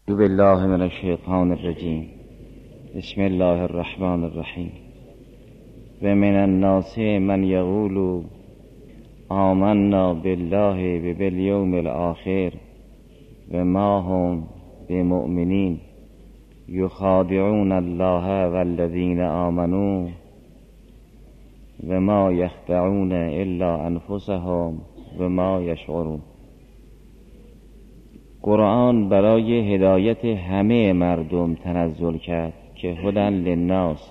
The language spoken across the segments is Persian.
اعوذ بالله من الشیطان الرجیم. بسم الله الرحمن الرحیم. و من الناس من یقول آمنا بالله و بالیوم الاخر و ما هم بمؤمنین یخادعون الله والذین آمنوا و ما یخدعون الا انفسهم و ما یشعرون. قرآن برای هدایت همه مردم تنزل کرد که هدی للناس،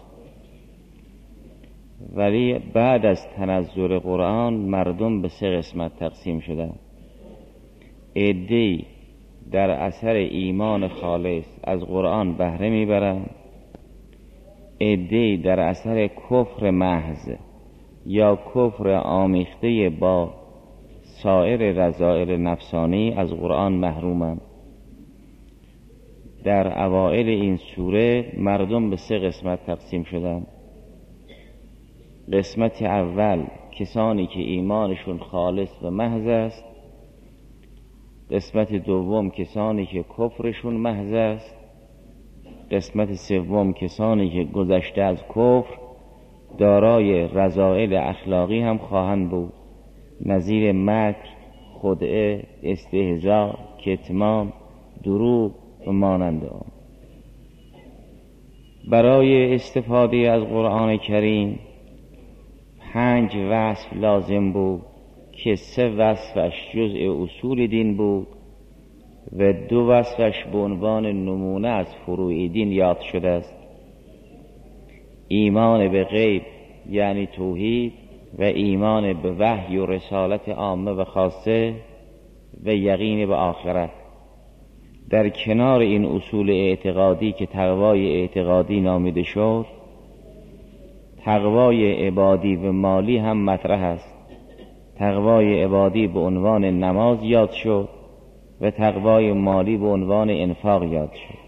ولی بعد از تنزل قرآن مردم به 3 قسمت تقسیم شدند. عده‌ای در اثر ایمان خالص از قرآن بهره میبرند، عده‌ای در اثر کفر محض یا کفر آمیخته با سایر رذائل نفسانی از قرآن محرومند. در اوائل این سوره مردم به 3 قسمت تقسیم شدند. قسمت اول کسانی که ایمانشون خالص و محض است، قسمت دوم کسانی که کفرشون محض است، قسمت سوم کسانی که گذشته از کفر دارای رذائل اخلاقی هم خواهند بود، نظیر مکر، خدعه، استهزاء، کتمان، دروغ و مانند آن. برای استفاده از قرآن کریم 5 وصف لازم بود که 3 وصفش جزء اصول دین بود و 2 وصفش به عنوان نمونه از فروع دین یاد شده است. ایمان به غیب یعنی توحید و ایمان به وحی و رسالت عامه و خاصه و یقین به آخرت. در کنار این اصول اعتقادی که تقوای اعتقادی نامیده شد، تقوای عبادی و مالی هم مطرح است. تقوای عبادی به عنوان نماز یاد شد و تقوای مالی به عنوان انفاق یاد شد.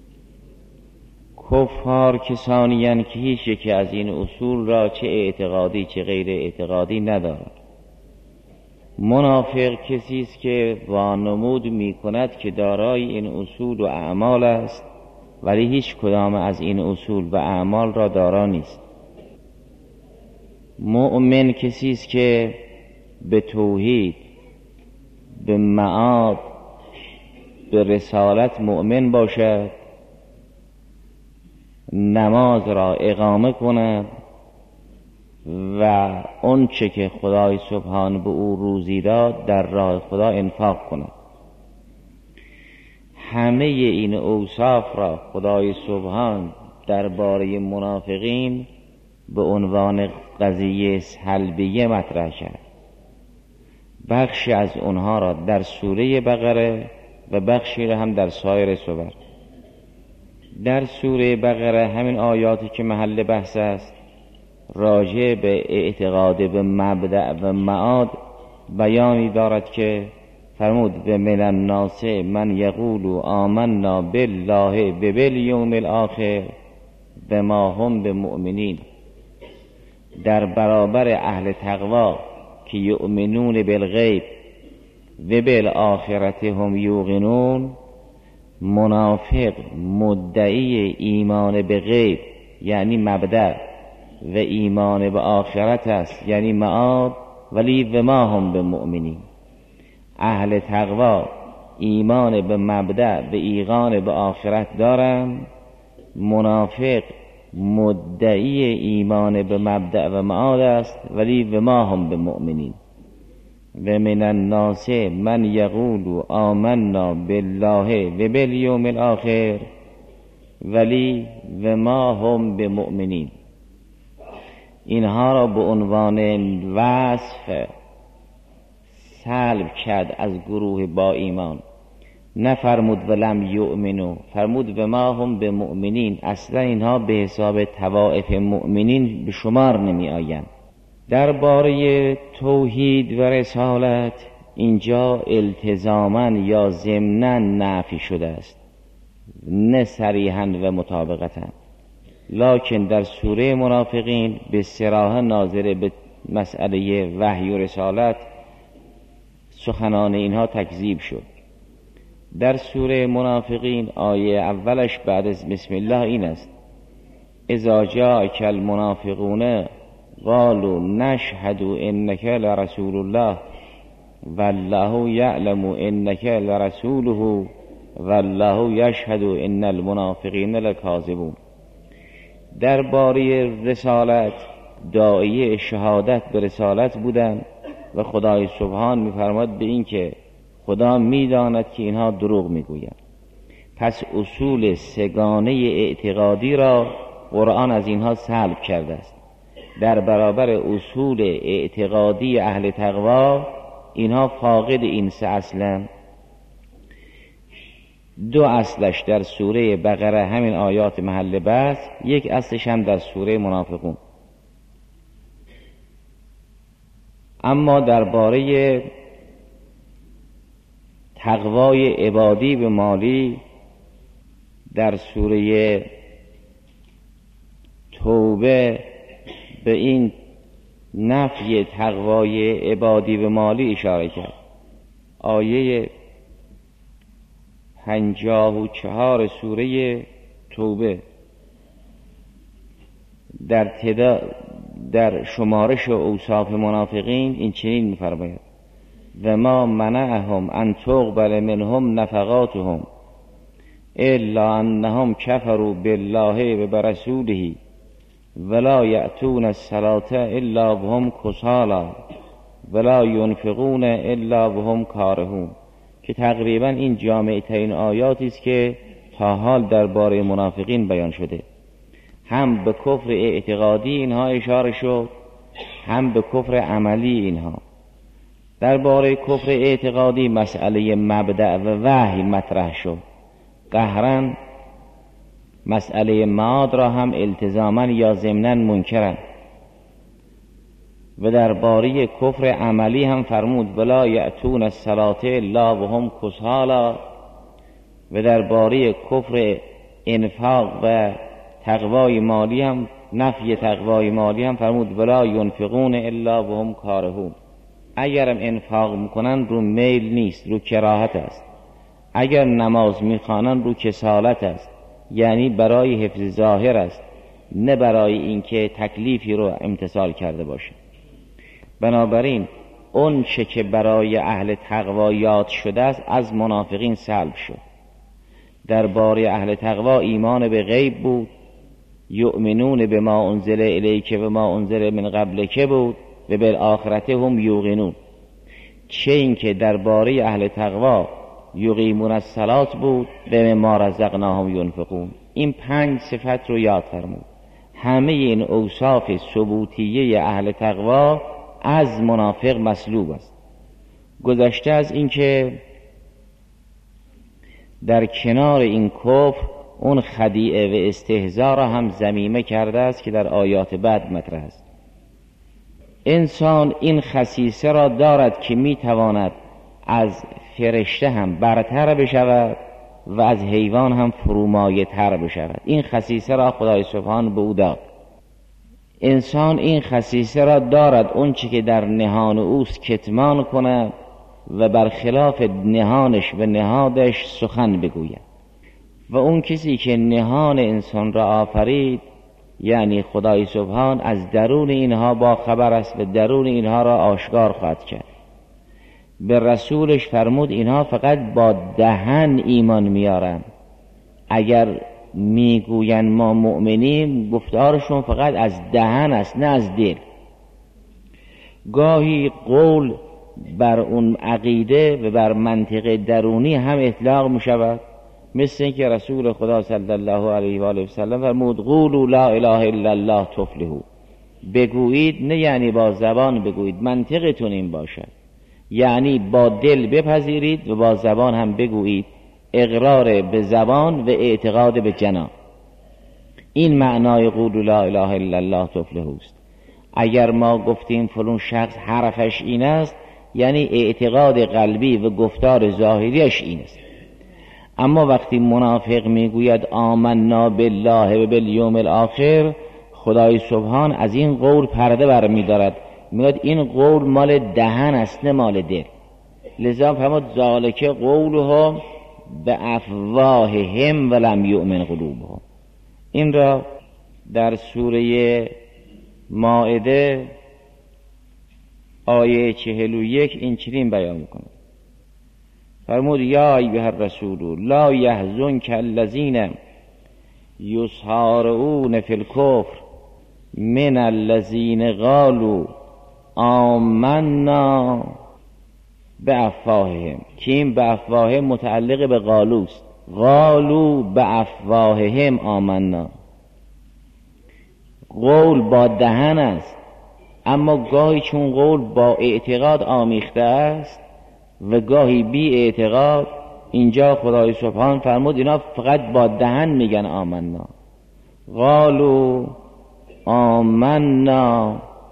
کفار کسانی‌اند که هیچ یکی از این اصول را چه اعتقادی چه غیر اعتقادی ندارد. منافق کسی است که وانمود می‌کند که دارای این اصول و اعمال است، ولی هیچ کدام از این اصول و اعمال را دارا نیست. مؤمن کسی است که به توحید، به معاد، به رسالت مؤمن باشد، نماز را اقامه کند و آنچه که خدای سبحان به او روزی داد در راه خدا انفاق کند. همه این اوصاف را خدای سبحان درباره منافقین به عنوان قضیه سلبیه مطرح کرد. بخشی از اونها را در سوره بقره و بخشی را هم در سایر سور. در سوره بقره همین آیاتی که محل بحث است راجع به اعتقاد به مبدأ و معاد بیانی دارد که فرمود و من الناس من یقول آمنا بالله و بالیوم الاخر و ما هم بمؤمنین. در برابر اهل تقوا که یؤمنون بالغیب و بالآخرت هم یوقنون، منافق مدعی ایمان به غیب یعنی مبدأ و ایمان به آخرت است یعنی معاد، ولی و ما هم به مؤمنین. اهل تقوا ایمان به مبدأ و ایقان به آخرت دارند، منافق مدعی ایمان به مبدأ و معاد است ولی و ما هم به مؤمنین. و من الناس من یقول آمنا بالله و بالیوم الاخر ولی و ما هم به مؤمنین. اینها را به عنوان وصف سلب کرد از گروه با ایمان. نفرمود ولم یؤمنو، فرمود و ما هم به مؤمنین. اصلا اینها به حساب طوائف مؤمنین به شمار نمی آیند. درباره توحید و رسالت اینجا التزاما یا ضمنا نفی شده است، نه صریحا و مطابقتا، لکن در سوره منافقین به صراحت ناظر به مسئله وحی و رسالت سخنان اینها تکذیب شد. در سوره منافقین آیه اولش بعد از بسم الله این است: اذا جاءك المنافقون قالوا نشهد انك لرسول الله والله یعلم انک لرسوله والله یشهد ان المنافقین لکاذبون. درباره رسالت داعیه شهادت به رسالت بودند و خدای سبحان می‌فرماد به این که خدا می‌داند که اینها دروغ می‌گویند. پس اصول سگانه اعتقادی را قرآن از اینها سلب کرده است. در برابر اصول اعتقادی اهل تقوا اینها فاقد این سه اصلن. دو اصلش در سوره بقره همین آیات محل بحث، یک اصلش هم در سوره منافقون. اما درباره تقوای عبادی به مالی در سوره توبه به این نفی تقوای عبادی به مالی اشاره کرد. آیه 54 سوره توبه در شمارش اوصاف منافقین این چنین می‌فرماید: و ما منعهم ان تقبل منهم نفقاتهم الا انهم كفروا بالله و برسوله ولا یأتون الصلاة الا وهم کسالی ولا ينفقون الا وهم کارهون، که تقریبا این جامع ترین آیاتی است که تا حال درباره منافقین بیان شده. هم به کفر اعتقادی اینها اشاره شد، هم به کفر عملی اینها. درباره کفر اعتقادی مسئله مبدأ و وحی مطرح شد، قهرن مسئله معاد را هم التزاما یا ضمنا منکرن. و درباره کفر عملی هم فرمود ولا یأتون الصلاة الا وهم کسالی. و درباره کفر انفاق و تقوای مالی هم، نفی تقوای مالی هم فرمود ولا ینفقون الا وهم کارهون. اگرم انفاق میکنن رو میل نیست، رو کراهت است. اگر نماز میخوانن رو کسالت است، یعنی برای حفظ ظاهر است، نه برای اینکه تکلیفی رو امتثال کرده باشه. بنابراین اون چه که برای اهل تقوا یاد شده است از منافقین سلب شد. درباره اهل تقوا ایمان به غیب بود، یؤمنون بما انزل الیک و ما انزل من قبلک بود و بالآخرة هم یوقنون. چه این که درباره اهل تقوا یقیمون الصلاة بود و مما رزقناهم ینفقون. این 5 صفت رو یاد فرمود. همه این اوصاف ثبوتیه اهل تقوا از منافق مسلوب است. گذشته از این که در کنار این کفر اون خدیعه و استهزاء را هم ذمیمه کرده است که در آیات بعد مطرح است. انسان این خصیصه را دارد که میتواند از فرشته هم برتر بشود و از حیوان هم فرومایه تر بشود. این خصیصه را خدای سبحان به او داد. انسان این خصیصه را دارد اون چی که در نهان اوست کتمان کند و برخلاف نهانش و نهادش سخن بگوید. و اون کسی که نهان انسان را آفرید یعنی خدای سبحان از درون اینها با خبر است و درون اینها را آشکار خواهد کرد. به رسولش فرمود اینها فقط با دهن ایمان میارن. اگر میگوین ما مؤمنیم، گفتارشون فقط از دهن است نه از دل. گاهی قول بر اون عقیده و بر منطق درونی هم اطلاق می شود، مثل اینکه رسول خدا صلی الله علیه و آله و سلم فرمود قولوا لا اله الا الله تفلحوا. بگویید، نه یعنی با زبان بگویید، منطقتون این باشد، یعنی با دل بپذیرید و با زبان هم بگویید. اقرار به زبان و اعتقاد به جنان، این معنای قولوا لا اله الا الله تفلحوا است. اگر ما گفتیم فلان شخص حرفش این است، یعنی اعتقاد قلبی و گفتار ظاهریش این است. اما وقتی منافق میگوید آمنا بالله و بالیوم الاخر، خدای سبحان از این قول پرده برمی‌دارد، میگوید این قول مال دهن است نه مال دل. لذا فرمود ذالک قولهم بافواههم ولم یؤمن قلوبهم. این را در سوره مائده آیه 41 این چنین بیان میکنه. فرمود یا ایها الرسول لا یحزنک الذین یسارعون فی الکفر من الذین قالوا آمنا بافواههم، که این بافواههم متعلق به قالوست. قالوا بافواههم آمنا، قول با دهن است، اما گاهی چون قول با اعتقاد آمیخته است و گاهی بی اعتقاد، اینجا خدای سبحان فرمود اینا فقط با دهن میگن آمنا. قالوا آمنا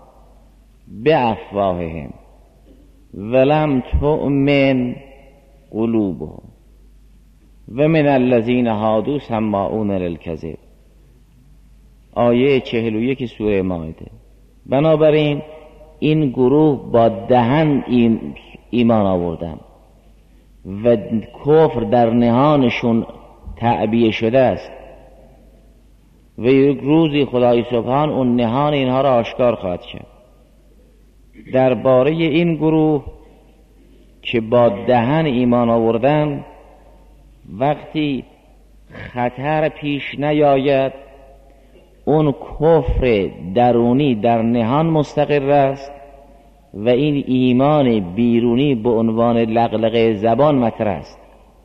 بافواههم ولم تؤمن قلوبهم و من الذین هادوا سماعون للکذب. آیه 41 سوره مائده. بنابراین این گروه با دهن ایمان آوردن و کفر در نهانشون تعبیه شده است و یک روزی خدای سبحان اون نهان اینها را آشکار خواهد کرد. درباره این گروه که با دهن ایمان آوردن، وقتی خطر پیش نیاید اون کفر درونی در نهان مستقر است و این ایمان بیرونی به عنوان لغلقه زبان مطرح است.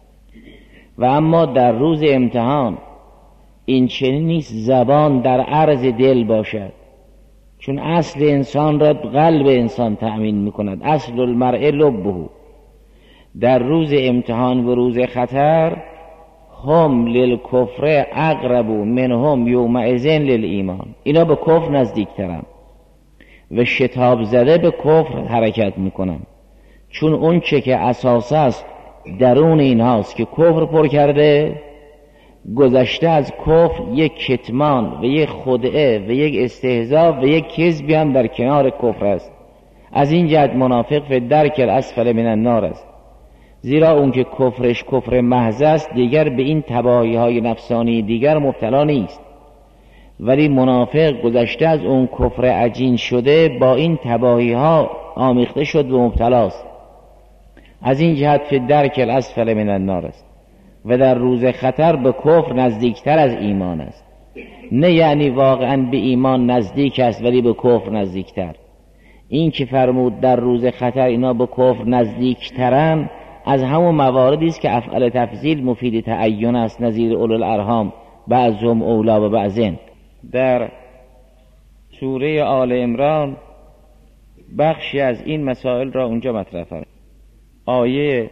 و اما در روز امتحان این چنین نیست زبان در عرض دل باشد، چون اصل انسان را قلب انسان تأمین میکند، اصل المرء لبه. در روز امتحان و روز خطر هم للکفر اقرب منهم یومئذ للایمان، اینا به کفر نزدیکترن و شتاب زده به کفر حرکت میکنن، چون اون چه که اساس است درون اینهاست که کفر پر کرده، گذشته از کفر یک کتمان و یک خدعه و یک استهزاء و یک کذبی هم در کنار کفر است. از این جهت منافق فی الدرک الاسفل من النار است، زیرا اون که کفرش کفر محض است دیگر به این تباهی های نفسانی دیگر مبتلا نیست، ولی منافق گذشته از اون کفر عجین شده با این تباهی ها آمیخته شد و مبتلاست. از این جهت فی الدرک الاسفل من النار است و در روز خطر به کفر نزدیکتر از ایمان است. نه یعنی واقعا به ایمان نزدیک است ولی به کفر نزدیکتر. این که فرمود در روز خطر اینا به کفر نزدیکترن، از همون مواردی است که افعال تفضیل مفید تعین است، نظیر اولو الارحام بعضهم اولا و بعضن. در سوره آل عمران بخشی از این مسائل را اونجا مطرح فرمود. آیه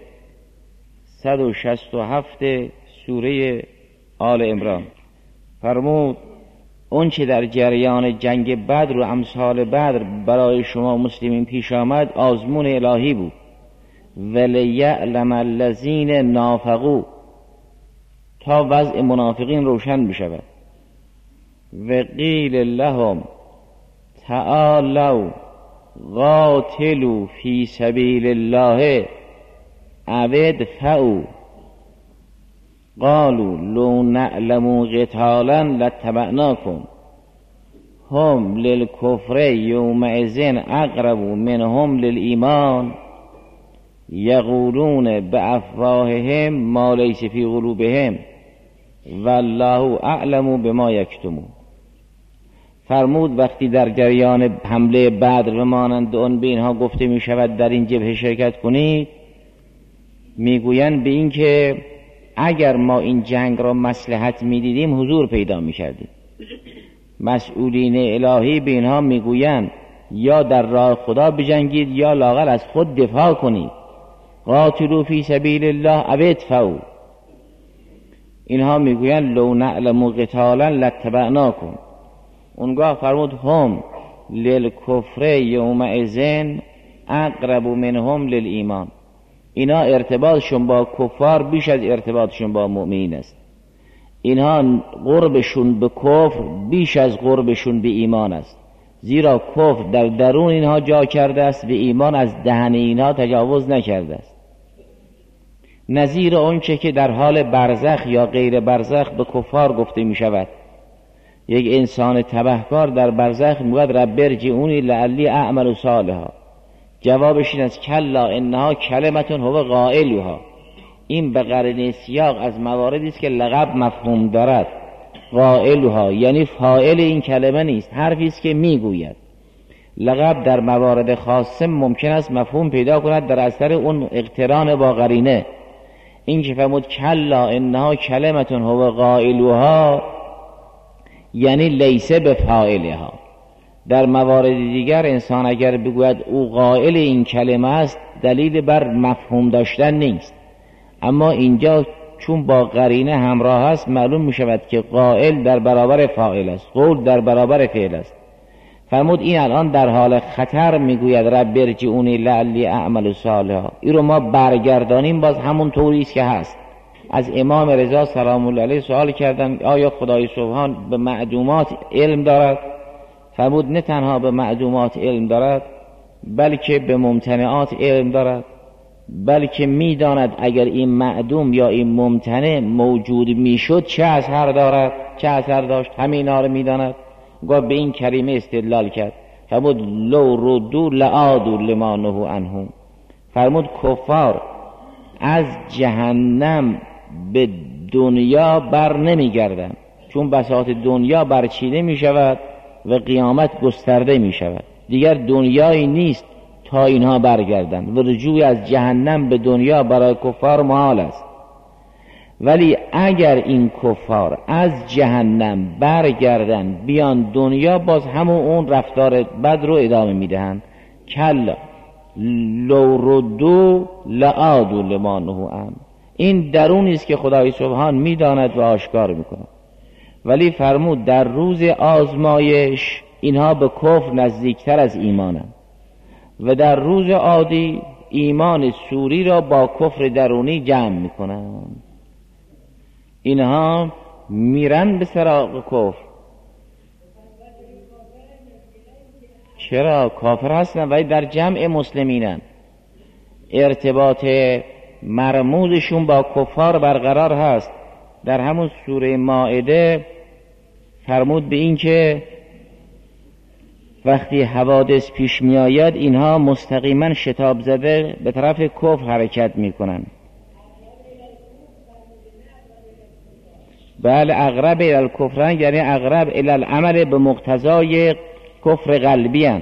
167 سوره آل عمران فرمود اون چه در جریان جنگ بدر و امثال بدر برای شما مسلمین پیش آمد آزمون الهی بود. ولیعلم الذین نافقوا، تا وضع منافقین روشن بشود. و قیل لهم تعالوا قاتلوا فی سبیل الله او ادفعوا قالوا لو نعلم قتالا لاتبعناکم هم للکفر یومئذ اقرب منهم للایمان یقولون بافواههم ما لیس فی قلوبهم والله اعلم بما یکتمون. فرمود وقتی در جریان حمله بدر و مانند آن به اینها گفته می شود در این جبهه شرکت کنید، میگویند به این که اگر ما این جنگ را مصلحت می دیدیم حضور پیدا می کردیم. مسئولین الهی به اینها میگویند یا در راه خدا بجنگید یا لااقل از خود دفاع کنید. قاتلوا فی سبیل الله او ادفعوا. اینها میگویند لو نعلم قتالا لاتبعناکم. اونگاه فرمود هم للکفر یومئذ اقرب منهم للایمان. اینا ارتباطشون با کفار بیش از ارتباطشون با مؤمنین است. اینها قربشون به کفر بیش از قربشون به ایمان است، زیرا کفر در درون اینها جا کرده است و ایمان از دهن اینها تجاوز نکرده است. نظیر آنچه که در حال برزخ یا غیر برزخ به کفار گفته می شود. یک انسان تبهکار در برزخ میگوید رب ارجعونی لعلی اعمل صالحا. جوابش این است کلا انها کلمتون هو قائلها. این به قرینه سیاق از مواردی است که لقب مفهوم دارد. قائلها یعنی فاعل این کلمه نیست، حرفی است که میگوید. لقب در موارد خاصه ممکن است مفهوم پیدا کند در اثر اون اقتران با قرینه. این که فرمود کلا انها کلمتون هو قائلها یعنی لیسه به فاعلها. در موارد دیگر انسان اگر بگوید او قائل این کلمه است دلیل بر مفهوم داشتن نیست، اما اینجا چون با قرینه همراه است معلوم می شود که قائل در برابر فاعل است، قول در برابر فعل است. فرمود این الان در حال خطر میگوید رب ارجعونی لعلی اعمل صالحا. این رو ما برگردانیم باز همون طوری است که هست. از امام رضا سلام الله علیه سوال کردن آیا خدای سبحان به معدومات علم دارد؟ فرمود نه تنها به معدومات علم دارد بلکه به ممتنعات علم دارد، بلکه میداند اگر این معدوم یا این ممتنع موجود میشد چه اثر دارد، چه اثر داشت، همینا رو میداند. گفت به این کریمه استدلال کرد. فرمود لو ردو لعادو لما نهوا عنه. فرمود کفار از جهنم به دنیا بر نمی گردن، چون بساط دنیا برچیده می شود و قیامت گسترده می شود، دیگر دنیایی نیست تا اینها برگردن و رجوع از جهنم به دنیا برای کفار محال است. ولی اگر این کفار از جهنم برگردن بیان دنیا باز همون اون رفتار بد رو ادامه میدهند. کلا لو ردو لعادو لما نهوا عنه. این درونی است که خدای سبحان میداند و آشکار میکند. ولی فرمود در روز آزمایش اینها به کفر نزدیکتر از ایمانند و در روز عادی ایمان سوری را با کفر درونی جمع میکنند. اینها میرن به سراغ کفر. چرا؟ کافر هستن ولی در جمع مسلمینن. ارتباط مرموزشون با کفار برقرار هست. در همون سوره مائده فرمود به این که وقتی حوادث پیش می آید اینها مستقیما شتاب زده به طرف کفر حرکت می کنن. بله اقرب الی الکفرن یعنی اقرب الی العمل به مقتضای کفر قلبی هستند.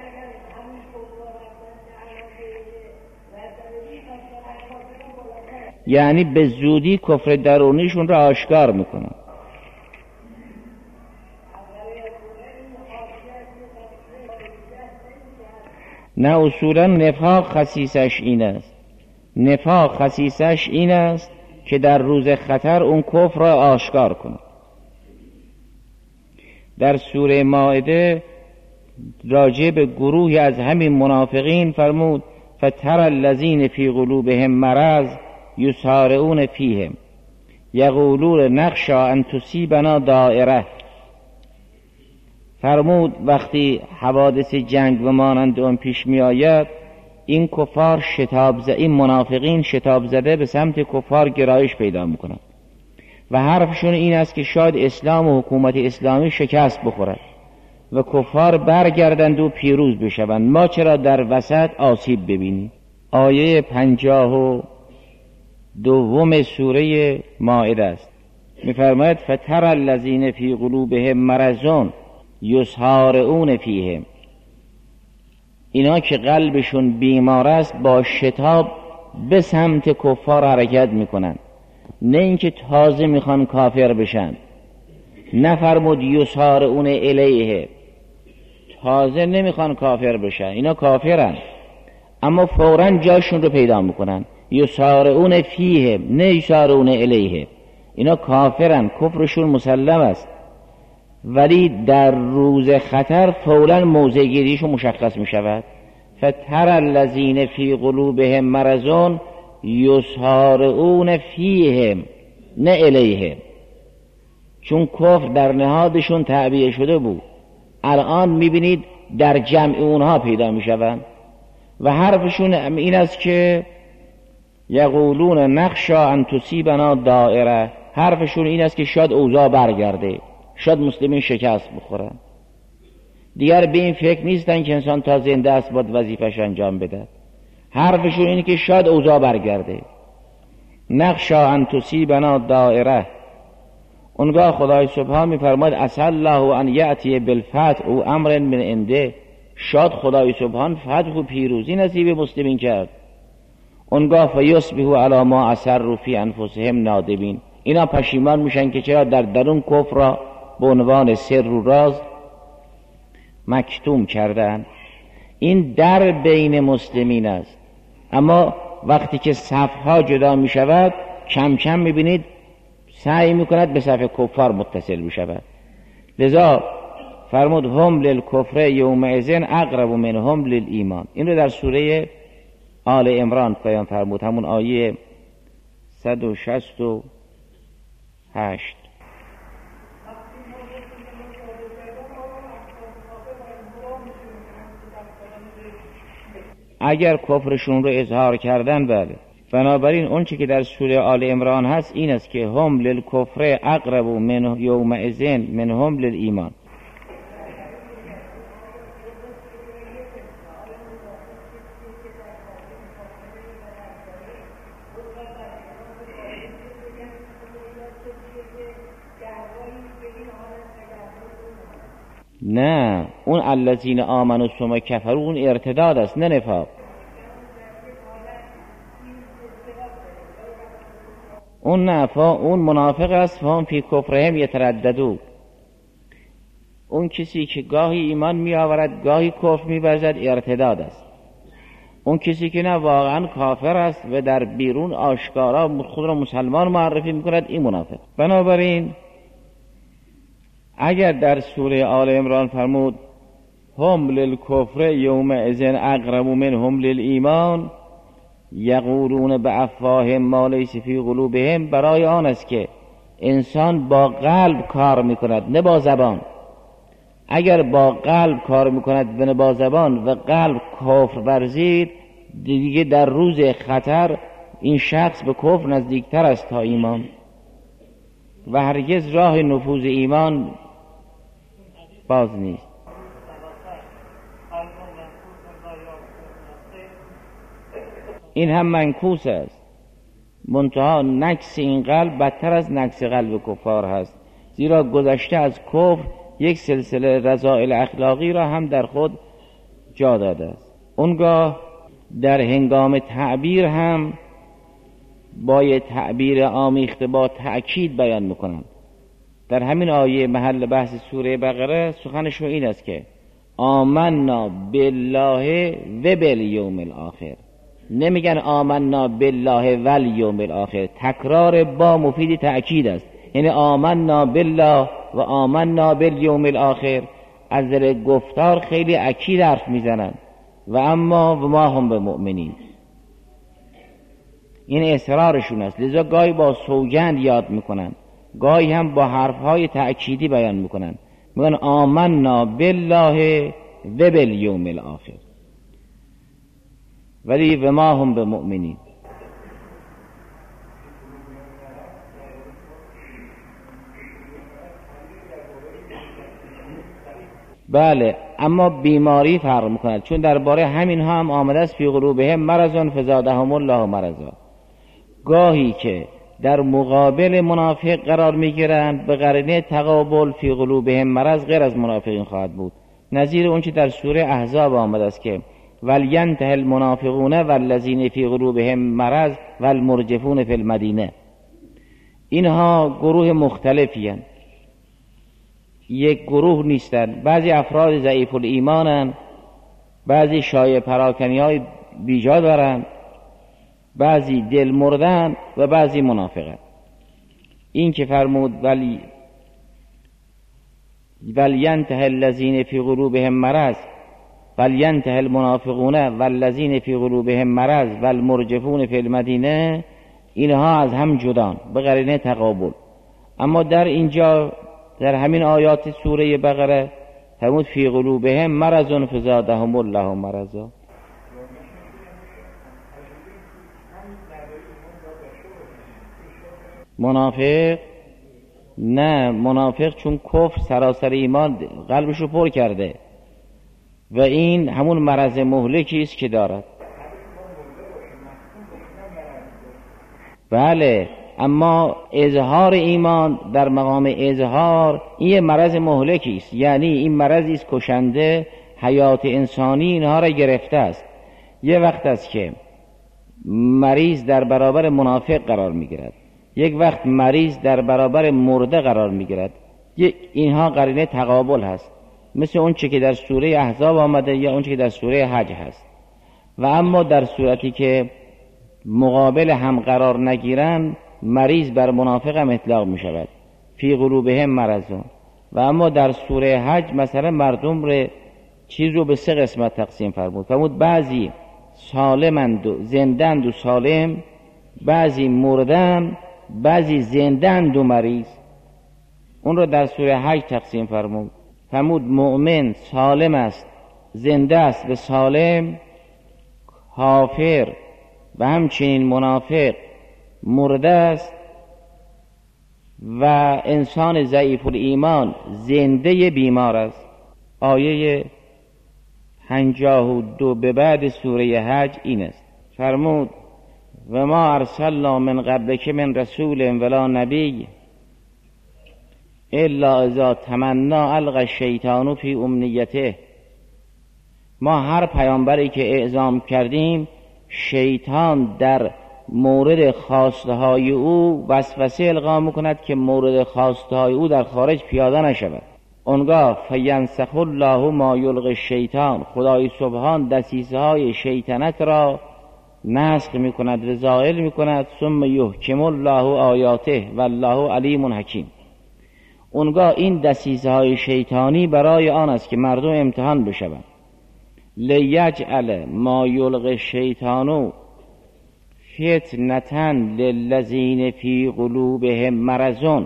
یعنی به زودی کفر درونیشون را آشکار میکنن. نه اصولا نفاق خصیصش این است. نفاق خصیصش این است که در روز خطر اون کفر را آشکار کنه. در سوره مائده راجع به گروهی از همین منافقین فرمود فتر الذین فی قلوبهم مرض یسارعون فیهم یقولون نخشی ان تصیبنا دائره. فرمود وقتی حوادث جنگ و مانند اون پیش می آید این کفار این منافقین شتاب زده به سمت کفار گرایش پیدا میکنند و حرفشون این است که شاید اسلام و حکومت اسلامی شکست بخورد و کفار برگردند و پیروز بشوند، ما چرا در وسط آسیب ببینیم. آیه 52 سوره مائده است. می‌فرماید فتر الذین فی قلوبهم مرض یسارعون فیهم. اینا که قلبشون بیمار است با شتاب به سمت کفار حرکت میکنن، نه اینکه تازه میخوان کافر بشن. نفرمود یسارعون الیه، تازه نمیخوان کافر بشن، اینا کافرن اما فوراً جاشون رو پیدا میکنن. یسارعون فیه نه یسارعون الیه، اینا کافرن، کفرشون مسلم است ولی در روز خطر فوراً موضع گیریشون مشخص میشود. فتر الذین فی قلوبهم مرض یسارعون فیهم نه الیهم، چون کفر در نهادشون تعبیه شده بود الان میبینید در جمع اونها پیدا میشوند و حرفشون این است که یقولون نخشا ان تصیبنا دائره، حرفشون این است که شاید اوضاع برگرده، شاید مسلمین شکست بخورن. دیگر به این فکر نیستن که انسان تا زنده است باید وظیفش انجام بده. حرفشون اینه که شاید اوضاع برگرده. نخشا ان تصیبنا دائره. اونگاه خدای سبحان میفرماید عسى الله ان یأتی بالفتح او امر من عنده، شاید خدای سبحان فتح و پیروزی نصیب مسلمین کرد. اونگاه فیصبحوا علی ما اسروا فی انفسهم نادمین، اینا پشیمان میشن که چرا در درون کفر را به عنوان سر و راز مکتوم کردن. این در بین مسلمین است، اما وقتی که صفها جدا می شود کم کم می بینید سعی می کند به صف کفار متصل می شود. لذا فرمود هم للکفر یومئذ اقرب منهم للایمان. این رو در سوره آل عمران بیان فرمود، همون آیه 168. اگر کفرشون رو اظهار کردن بله. بنابراین اون چی که در سوره آل عمران هست این است که هم للکفر اقرب من یومئذ منهم للایمان. نه، اون الذین آمنوا ثم کفروا اون ارتداد است، نه نفاق. اون اون منافق است، فهم فی کفرهم یترددون. اون کسی که گاهی ایمان می آورد گاهی کفر می ورزد ارتداد است. اون کسی که نه واقعا کافر است و در بیرون آشکارا خود را مسلمان معرفی می کند این منافق. بنابراین اگر در سوره آل عمران فرمود هم للکفر یومئذ اقرب منهم للایمان یقولون بافواههم ما لیس فی قلوبهم، برای آن است که انسان با قلب کار میکند نه با زبان. اگر با قلب کار میکند نه با زبان و قلب کفر ورزید، دیگه در روز خطر این شخص به کفر نزدیکتر است تا ایمان و هرگز راه نفوذ ایمان باز نیست. این هم منکوس است، منتها نکس این قلب بدتر از نکس قلب کفار هست، زیرا گذشته از کفر یک سلسله رذائل اخلاقی را هم در خود جا داده است. اونگاه در هنگام تعبیر هم با تعبیر آمیخته با تأکید بیان میکنند. در همین آیه محل بحث سوره بقره سخنشون این است که آمنا بالله و بالیوم الاخر، نمیگن آمنا بالله و الیوم الاخر. تکرار با مفید تأکید است، یعنی آمنا بالله و آمنا بالیوم الاخر. از در گفتار خیلی اکید حرف میزنند و اما و ما هم به مؤمنین، این اصرارشون است. لذا گاهی با سوگند یاد میکنن، گاهی هم با حرفهای تأکیدی بیان میکنن، میگن آمنا بالله و بالیوم الاخر ولی و ما هم به مؤمنین. بله، اما بیماری فرق میکند، چون درباره همین ها هم آمده است فی قلوبهم مرض فزادهم الله مرضا. گاهی که در مقابل منافق قرار میگیرند به قرینه تقابل فی قلوبهم مرض غیر از منافقین خواهد بود، نظیر اون که در سوره احزاب آمده است که ولینته المنافقون والذین فی قلوبهم مرض والمرجفون فی المدینه. اینها گروه مختلفی هستند، یک گروه نیستند. بعضی افراد ضعیف الایمانند، بعضی شایع پراکنی های بیجا دارند، بعضی دل مردن و بعضی منافقند. این که فرمود ولینته الذین فی قلوبهم مرض ولینته المنافقون والذین فی قلوبهم مرض والمرجفون فی المدینه، اینها از هم جدان به قرینه تقابل. اما در اینجا در همین آیات سوره بقره فرمود فی قلوبهم مرض فزادهم الله مرضا. منافق نه، منافق چون کفر سراسر ایمان قلبشو پر کرده و این همون مرض مهلکی است که دارد. بله، اما اظهار ایمان در مقام اظهار این مرض مهلکی است، یعنی این مرضی است کشنده، حیات انسانی اینها را گرفته است. یه وقت است که مریض در برابر منافق قرار میگیرد، یک وقت مریض در برابر مرده قرار میگیرد. اینها قرینه تقابل هست، مثل اون چه که در سوره احزاب آمده یا اون چه که در سوره حج هست. و اما در صورتی که مقابل هم قرار نگیرن، مریض بر منافق هم اطلاق می شود، فی قلوبهم مرضون. و اما در سوره حج مثلا مردم رو چیز رو به 3 قسمت تقسیم فرمود. بعضی سالمند و زندند و سالم، بعضی مردن، بعضی زندند و مریض. اون رو در سوره حج تقسیم فرمود مؤمن سالم است، زنده است و سالم، کافر و همچنین منافق مرده است، و انسان ضعیف الایمان زنده بیمار است. آیه 52 به بعد سوره حج این است، فرمود و ما ارسلنا من قبلک من رسول ولا نبی الا اذا تمنی القی الشیطان فی امنیته. ما هر پیامبری که اعزام کردیم، شیطان در مورد خواسته های او وسوسه القا میکند که مورد خواسته های او در خارج پیاده نشود. اونگاه فینسخ الله ما یلقی الشیطان، خدای سبحان دسیسه های شیطنت را نسخ میکند و زائل میکند. ثم یحکم الله آیاته والله علیم حکیم. اونگاه این دسیسه های شیطانی برای آن است که مردم امتحان بشوند. لیجعل ما یلقی الشیطان فتنة للذین فی قلوبهم مرض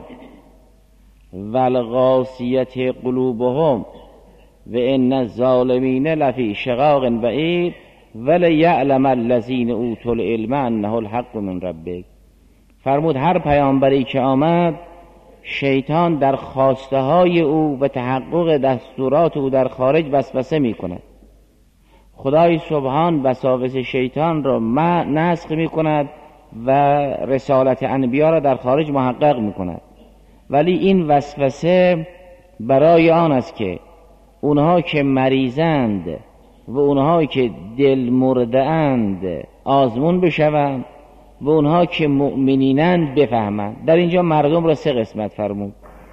والقاسیة قلوبهم و ان الظالمین لفی شقاق بعید ولیعلم الذین اوتوا العلم انه الحق من ربک. فرمود هر پیامبری که آمد، شیطان در خواسته های او و تحقق دستورات او در خارج وسوسه می کند. خدای سبحان وساوس شیطان را نسخ می کند و رسالت انبیا را در خارج محقق می کند. ولی این وسوسه برای آن است که اونها که مریضند و اونها که دل مرده اند آزمون بشوند و اونها که مؤمنینند بفهمند. در اینجا مردم را 3 قسمت فرمود.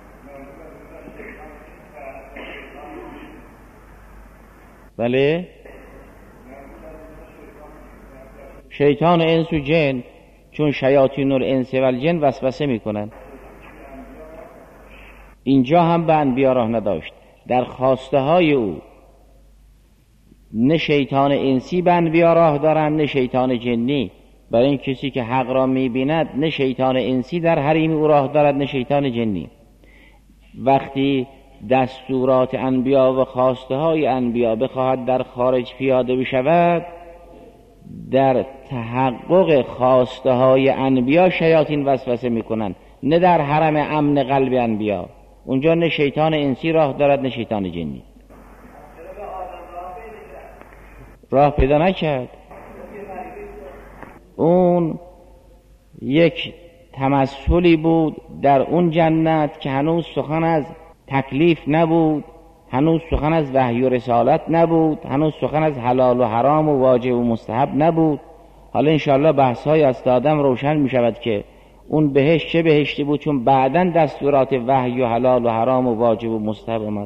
بله، شیطان انس و جن، چون شیاطین الانس و الجن وسوسه میکنند. اینجا هم به انبیا راه نداشت. در خواسته های او نه شیطان انسی به انبیا راه دارند نه شیطان جنی. برای این کسی که حق را میبیند، نه شیطان انسی در حریم او راه دارد نه شیطان جنی. وقتی دستورات انبیا و خواسته های انبیا بخواهد در خارج پیاده بشود، در تحقق خواسته های انبیا شیاطین وسوسه میکنند، نه در حرم امن قلب انبیا. اونجا نه شیطان انسی راه دارد نه شیطان جنی. راه پیدا نکرد. اون یک تمثلی بود در اون جنت که هنوز سخن از تکلیف نبود، هنوز سخن از وحی و رسالت نبود، هنوز سخن از حلال و حرام و واجب و مستحب نبود. حالا انشاءالله بحث‌های از آدم روشن می شود که اون بهشت چه بهشتی بود، چون بعداً دستورات وحی و حلال و حرام و واجب و مستحب آمد.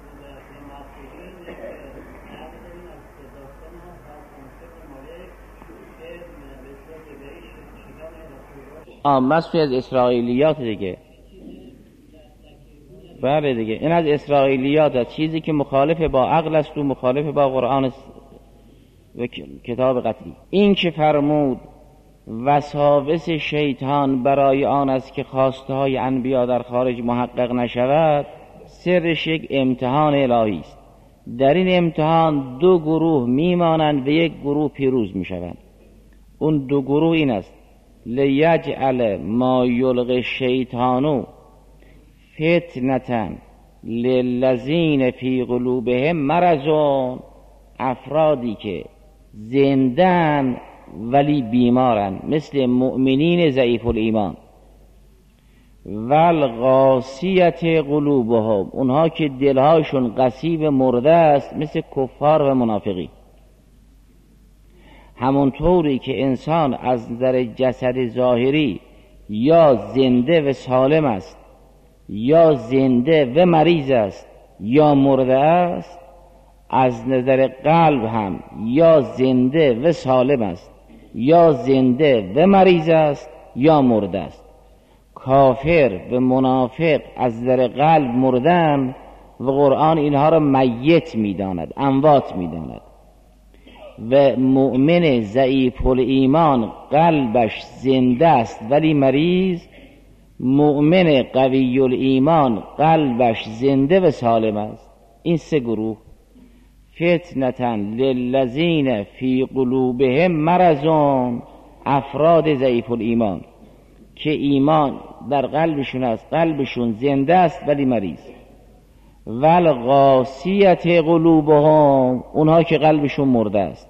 مسئول از اسرائیلیات دیگه. بله دیگه، این از اسرائیلیات است، چیزی که مخالف با عقل است و مخالف با قرآن و کتاب قطعی. این که فرمود وساوس شیطان برای آن است که خواسته های انبیا در خارج محقق نشود، سرش یک امتحان الهی است. در این امتحان 2 گروه میمانند و 1 گروه پیروز میشوند. اون 2 گروه این است: لیجعل ما یلقی الشیطان فتنة للذین فی قلوبهم مرض، افرادی که زندن ولی بیمارن، مثل مؤمنین ضعیف الایمان. والقاسیة قلوبهم، اونها که دلهاشون قصیب مرده است، مثل کفار و منافقین. همونطوری که انسان از نظر جسد ظاهری یا زنده و سالم است، یا زنده و مریض است، یا مرده است، از نظر قلب هم یا زنده و سالم است، یا زنده و مریض است، یا مرده است. کافر و منافق از نظر قلب مردن و قرآن اینها را میت میداند، اموات میداند. و مؤمن ضعیف الایمان قلبش زنده است ولی مریض، مؤمن قوی الایمان قلبش زنده و سالم است. این سه گروه. فتنة للذین فی قلوبهم مرض، افراد ضعیف الایمان که ایمان در قلبشون است، قلبشون زنده است ولی مریض. والقاسیة قلوبهم، اونها که قلبشون مرده است.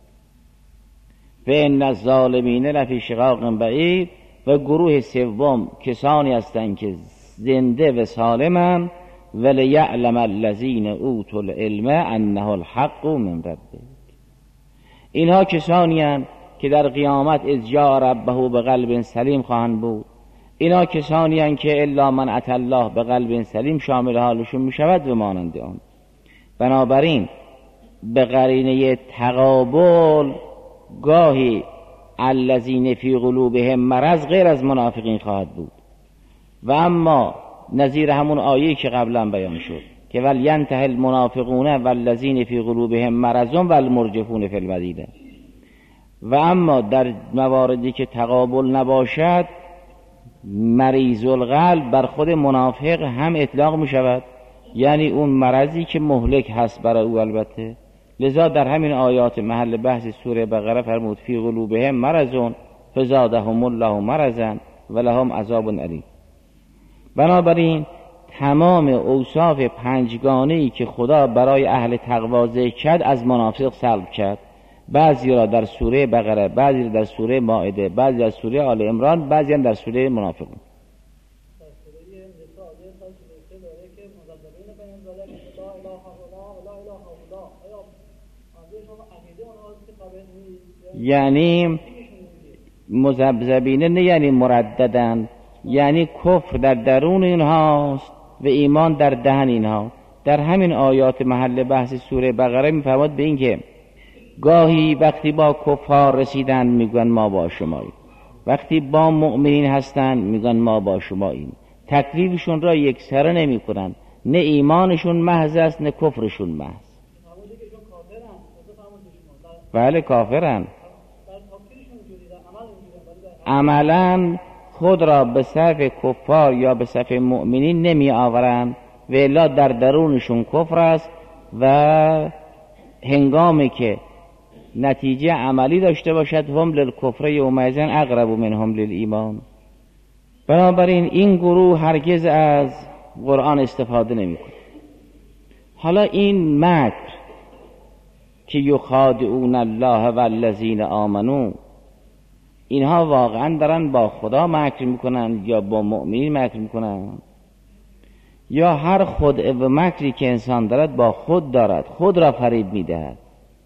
و ان الظالمین لفی شقاق بعید، و گروه سوم کسانی هستند که زنده و سالمند. ولیعلم الذین اوتوا العلم انه الحق من ربک، اینها کسانی هستند که در قیامت اذ جاء ربه بقلب سلیم خواهند بود. اینا کسانی هستند که الا من اتى الله بقلب سلیم شامل حالشون می شود و مانند آن. بنابراین به قرینه تقابل گاهی الذین فی قلوبهم مرض غیر از منافقین خواهد بود، و اما نظیر همون آیه که قبلا بیان شد که ولینتهی المنافقون والذین فی قلوبهم مرض والمرجفون فی المدینه. و اما در مواردی که تقابل نباشد، مریض القلب بر خود منافق هم اطلاق می شود، یعنی اون مرضی که مهلک هست برای او البته. لذا در همین آیات محل بحث سوره بقره فرمود فی قلوبهم مرض فزادهم الله مرضا ولهم عذاب علیم. بنابراین تمام اوصاف پنجگانه‌ای که خدا برای اهل تقوا ذکر کرد از منافق سلب کرد، بعضی را در سوره بقره، بعضی را در سوره مائده، بعضی در سوره آل عمران، بعضی هم در سوره منافقون. یعنی مذبذبینه نه یعنی مرددن، یعنی کفر در درون اینهاست و ایمان در دهن اینها. در همین آیات محل بحث سوره بقره میفرماد به این که گاهی وقتی با کفار رسیدن میگن ما با شماییم، وقتی با مؤمنین هستن میگن ما با شماییم. تکلیفشون را یکسره نمی کنن، نه ایمانشون محض است نه کفرشون محض. بله کافرن، عملا خود را به صف کفار یا به صف مؤمنین نمی آورند و الا در درونشون کفر است و هنگامی که نتیجه عملی داشته باشد هم للکفر یومئذ اقرب منهم للایمان. بنابراین این گروه هرگز از قرآن استفاده نمی کنه. حالا این مکر که یخادعون الله والذین آمنوا، اینها واقعا دارن با خدا مکر میکنن یا با مؤمنین مکر میکنن، یا هر خدعه و مکری که انسان دارد با خود دارد، خود را فریب میدهد.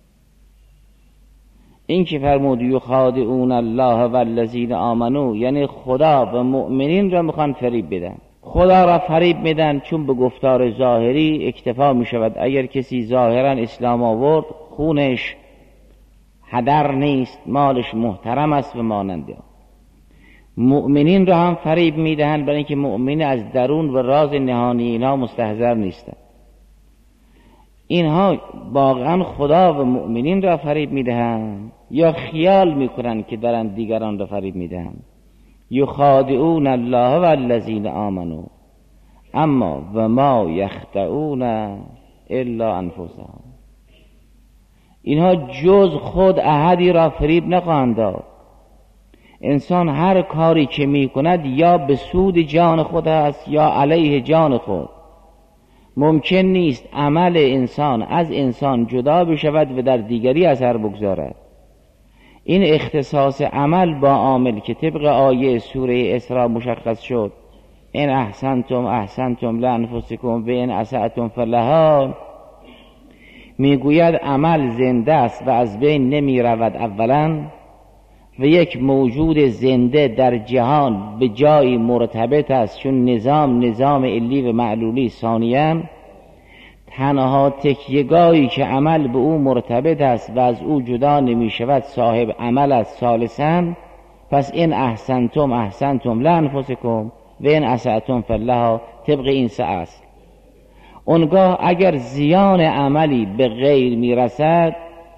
این که فرمود یخادعون الله والذین آمنوا یعنی خدا و مؤمنین را میخوان فریب بدن. خدا را فریب میدن چون به گفتار ظاهری اکتفا میشود. اگر کسی ظاهرا اسلام آورد خونش هدر نیست، مالش محترم است و ماننده. مؤمنین را هم فریب میدهند برای اینکه مؤمن از درون و راز نهانی اینها مستحضر نیستند. اینها واقعا خدا و مؤمنین را فریب میدهند یا خیال میکنند که دارند دیگران را فریب میدهند. یخادعون الله والذین آمنوا اما و ما یخدعون الا انفسهم. اینها جز خود احدی را فریب نخواهند داد. انسان هر کاری که می کند یا به سود جان خود است یا علیه جان خود. ممکن نیست عمل انسان از انسان جدا بشود و در دیگری اثر بگذارد. این اختصاص عمل با عامل که طبق آیه سوره اسراء مشخص شد، ان احسنتم احسنتم لانفسکم و ان اسأتم فلها، میگوید عمل زنده است و از بین نمی رود اولا، و یک موجود زنده در جهان به جایی مرتبط است چون نظام علی و معلولی ثانیاً. تنها تکیه‌گاهی که عمل به او مرتبط است و از او جدا نمی شود صاحب عمل است ثالثاً. پس این احسنتم احسنتم لانفسکم و این اسأتم فلها طبق این سه اصل. اونگاه اگر زیان عملی به غیر می رسد،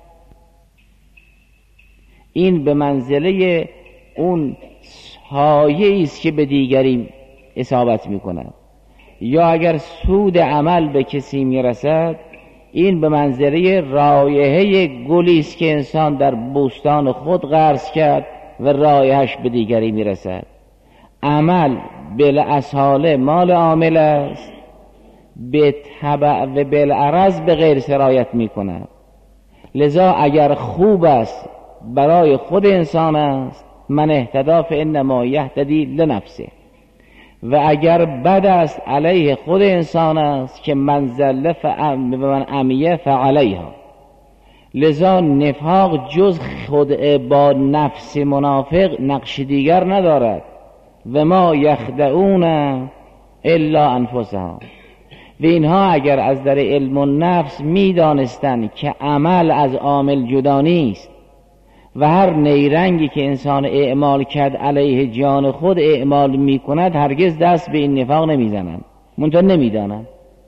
این به منزله اون سایه است که به دیگری اصابت می کند، یا اگر سود عمل به کسی می رسد، این به منزله رایحه گلی است که انسان در بوستان خود غرس کرد و رایحه‌اش به دیگری می رسد. عمل بالاصاله مال عامل است، به تبع و بالعرض به غیر سرایت می کند. لذا اگر خوب است برای خود انسان است، من اهتدی فانما یهتدی لنفسه، و اگر بد است علیه خود انسان است که من ضل فمن عمی فعلیها. لذا نفاق جز خود با نفس منافق نقش دیگر ندارد. و ما یخدعون الا انفسهم. و اینها اگر از در علم النفس می دانستند که عمل از عامل جدا نیست و هر نیرنگی که انسان اعمال کرد علیه جان خود اعمال می کند، هرگز دست به این نفاق نمی زنند. منتها نمی دانند،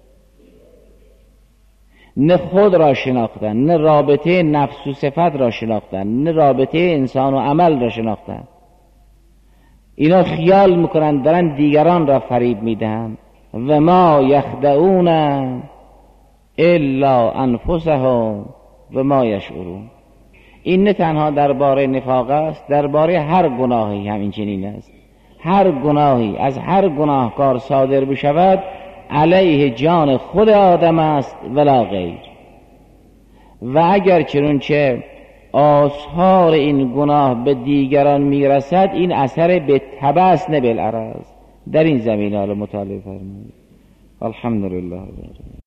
نه خود را شناختن، نه رابطه نفس و صفت را شناختن، نه رابطه انسان و عمل را شناختن. اینا خیال میکنند دارن دیگران را فریب میدهند. و ما یخدعون الا انفسهم و ما یشعرون. این نه تنها درباره نفاق است، درباره هر گناهی همین چنین است. هر گناهی از هر گناهکار صادر بشود علیه جان خود آدم است ولا غیر. و اگر چنانچه آثار این گناه به دیگران میرسد، این اثر به تبع است نه بالعرض. در این زمینه رو مطالعه فرمایید. الحمدلله.